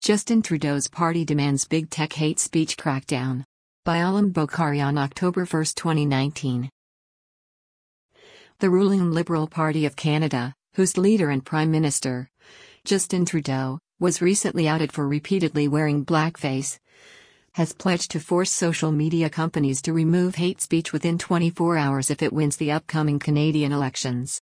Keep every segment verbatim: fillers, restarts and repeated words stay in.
Justin Trudeau's party demands big tech hate speech crackdown. By Alam Bokhari on October first, twenty nineteen. The ruling Liberal Party of Canada, whose leader and Prime Minister, Justin Trudeau, was recently outed for repeatedly wearing blackface, has pledged to force social media companies to remove hate speech within twenty-four hours if it wins the upcoming Canadian elections.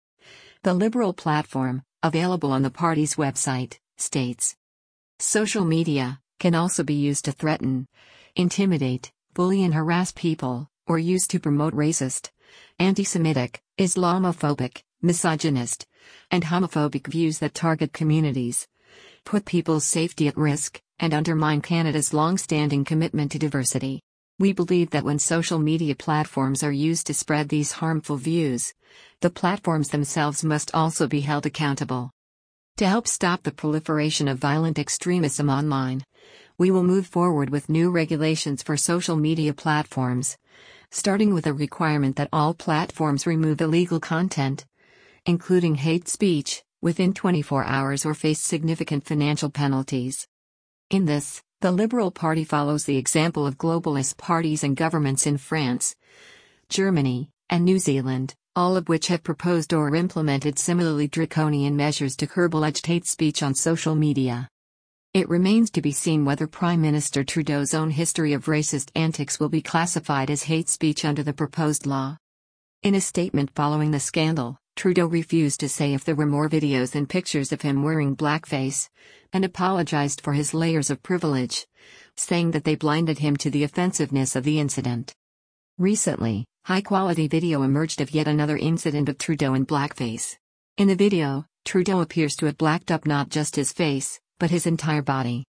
The Liberal platform, available on the party's website, states, "Social media can also be used to threaten, intimidate, bully and harass people, or used to promote racist, anti-Semitic, Islamophobic, misogynist, and homophobic views that target communities, put people's safety at risk, and undermine Canada's long-standing commitment to diversity. We believe that when social media platforms are used to spread these harmful views, the platforms themselves must also be held accountable. To help stop the proliferation of violent extremism online, we will move forward with new regulations for social media platforms, starting with a requirement that all platforms remove illegal content, including hate speech, within twenty-four hours or face significant financial penalties." In this, the Liberal Party follows the example of globalist parties and governments in France, Germany, and New Zealand, all of which have proposed or implemented similarly draconian measures to curb alleged hate speech on social media. It remains to be seen whether Prime Minister Trudeau's own history of racist antics will be classified as hate speech under the proposed law. In a statement following the scandal, Trudeau refused to say if there were more videos and pictures of him wearing blackface, and apologized for his layers of privilege, saying that they blinded him to the offensiveness of the incident. Recently, high-quality video emerged of yet another incident of Trudeau in blackface. In the video, Trudeau appears to have blacked up not just his face, but his entire body.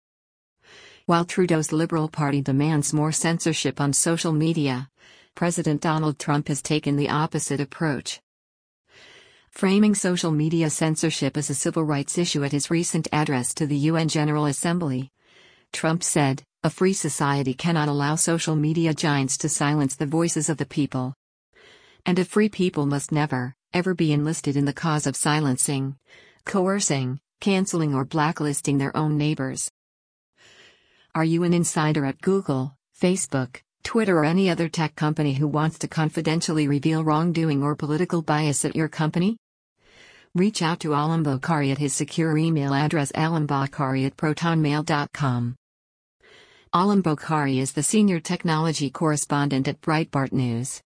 While Trudeau's Liberal Party demands more censorship on social media, President Donald Trump has taken the opposite approach. Framing social media censorship as a civil rights issue at his recent address to the U N General Assembly, Trump said, "A free society cannot allow social media giants to silence the voices of the people. And a free people must never, ever be enlisted in the cause of silencing, coercing, canceling or blacklisting their own neighbors." Are you an insider at Google, Facebook, Twitter or any other tech company who wants to confidentially reveal wrongdoing or political bias at your company? Reach out to Alam Bokhari at his secure email address alambokhari at protonmail dot com. Alam Bokhari is the senior technology correspondent at Breitbart News.